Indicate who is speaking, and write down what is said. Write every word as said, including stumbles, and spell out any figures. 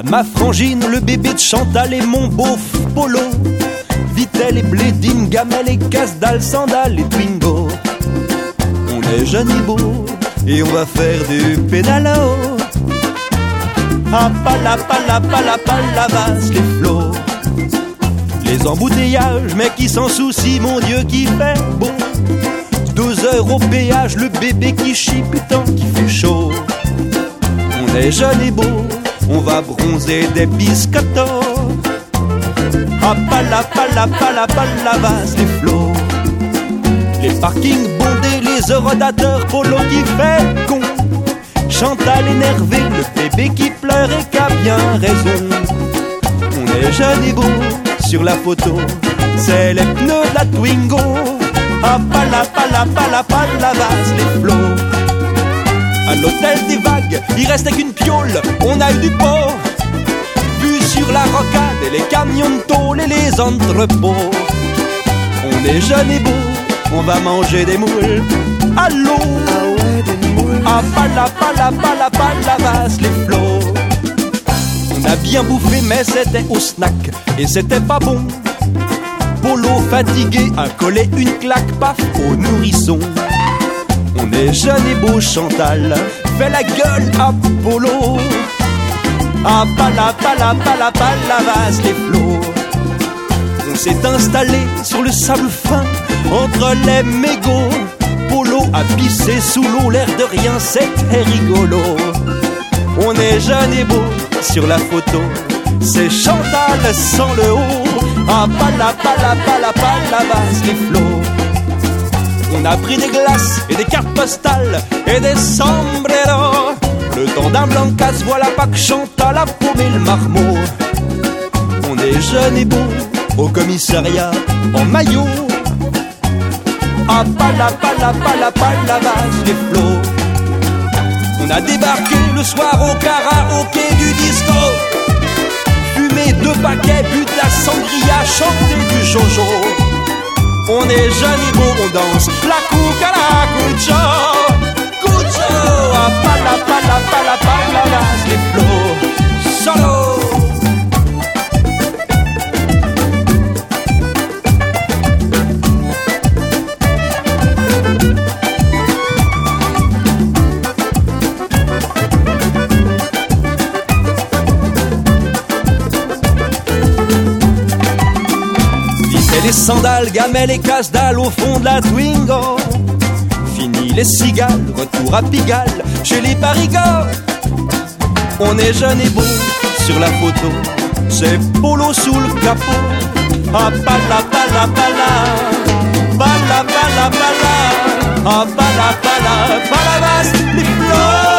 Speaker 1: ma frangine, le bébé de Chantal et mon beauf Polo. Vitel et Blédine, Gamel et Casdal, Sandal et Twingo. On est jeunes et beaux et on va faire du pédalo. Ah pala pala pala pala vasse les flots. Les embouteillages, mais qui s'en soucie, mon Dieu qui fait beau. Deux heures au péage, le bébé qui chie, putain qui fait chaud. On est jeunes et beaux, on va bronzer des biscottos. Ah pala pala pala pala vasse les flots. Les parkings bondés, les eurodateurs, Polo qui fait con. Chantal énervé, le bébé qui pleure et qui a bien raison. On est jeunes et beaux, sur la photo, c'est les pneus de la Twingo. Ah pala pala pala pala vasse les flots. À l'hôtel des vagues, il restait qu'une piole, on a eu du port. Vue sur la rocade et les camions de tôle et les entrepôts. On est jeunes et beaux, on va manger des moules à l'eau. Ah ouais, des moules. Ah pala pala pala pala vasse les flots. On a bien bouffé mais c'était au snack et c'était pas bon. Polo fatigué a collé une claque paf au nourrisson. On est jeune et beau, Chantal fait la gueule à Polo. Ah pala pala pala pala vasse les flots. On s'est installé sur le sable fin entre les mégots. Polo a pissé sous l'eau, l'air de rien, c'était rigolo. On est jeune et beau, sur la photo, c'est Chantal sans le haut. Ah pala pala pala pala vasse les flots. On a pris des glaces et des cartes postales et des sombreros. Le temps d'un blancas, voilà pas que Chantal a paumé le marmot. On est jeune et beau, au commissariat en maillot. Ah pala pala pala pala vasse les flots. On a débarqué le soir au karaoké du disco. Fumé deux paquets, bu de la sangria, chanté du jojo. On est jeunes et beaux, on danse la cucara cucho. Cucho, ah pala pala pala pala vasse les flots. Solo. Les sandales, Gamel et Casdal au fond de la Twingo. Fini les cigales, retour à Pigalle chez les Parigots. On est jeunes et beaux, sur la photo, c'est Polo sous le capot. Ah pala pala pala, pala pala pala, ah pala pala pala vasse les flots.